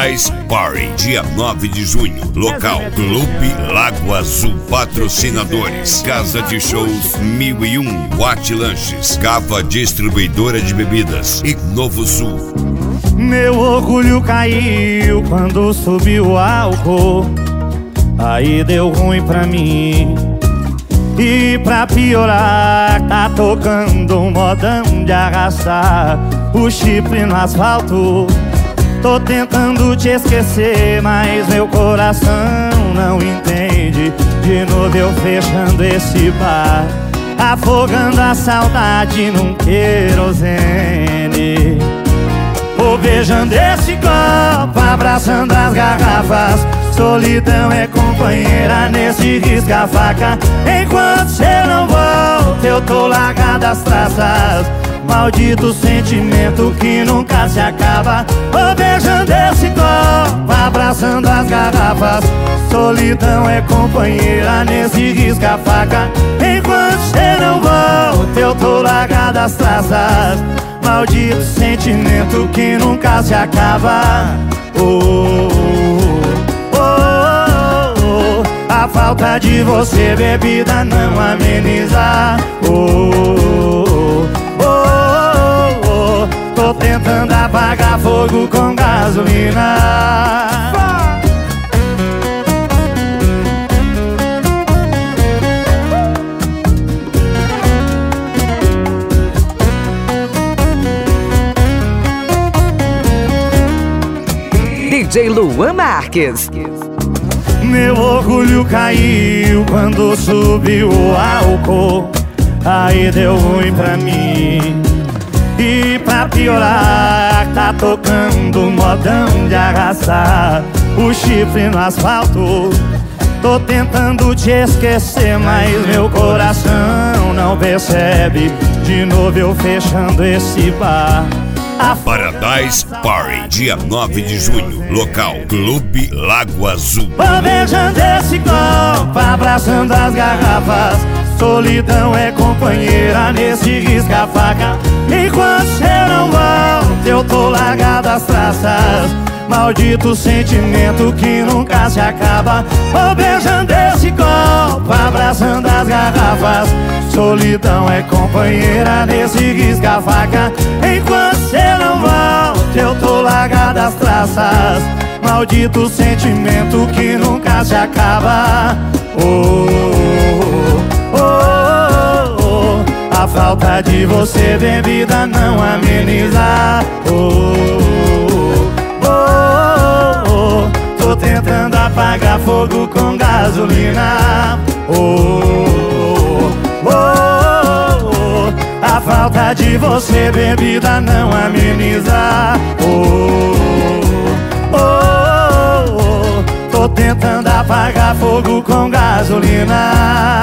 Paradise Party, dia 9 de junho. Local Clube Lago Azul. Patrocinadores: Casa de Shows 1001, Watt Lanches, Cava Distribuidora de Bebidas e Novo Sul. Meu orgulho caiu quando subiu o álcool, aí deu ruim pra mim. E pra piorar, tá tocando um modão de arrastar o chifre no asfalto. Tô tentando te esquecer, mas meu coração não entende. De novo eu fechando esse bar, afogando a saudade num querosene. Vou beijando esse copo, abraçando as garrafas. Solidão é companheira nesse risca-faca. Enquanto cê não volta, eu tô largado as traças. Maldito sentimento que nunca se acaba. Vou beijando esse copo, abraçando as garrafas. Solidão é companheira nesse risca-faca. Enquanto cê não volta, eu tô largado as traças. Maldito sentimento que nunca se acaba. A falta de você, bebida, não ameniza. Tô tentando apagar fogo com gasolina. DJ Luan Marques. Meu orgulho caiu quando subiu o álcool, aí deu ruim pra mim. E pra piorar, tá tocando um modão de arrastar o chifre no asfalto. Tô tentando te esquecer, mas meu coração não percebe. De novo eu fechando esse bar. Paradise Party, dia 9 de junho. Local Clube Lago Azul. Vou beijando esse copo, abraçando as garrafas. Solidão é companheira nesse risca-faca. Enquanto cê não volta, eu tô largado as traças. Maldito sentimento que nunca se acaba. Vou beijando esse copo, abraçando as garrafas. Solidão é companheira nesse risca-faca. Enquanto cê não volta, eu tô largado as traças. Maldito sentimento que nunca se acaba. A falta de você, bebida, não ameniza. Tô tentando apagar fogo com gasolina. A falta de você, bebida, não ameniza. Tô tentando apagar fogo com gasolina.